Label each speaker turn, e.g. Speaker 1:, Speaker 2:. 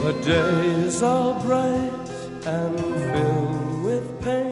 Speaker 1: The days are bright and filled with pain.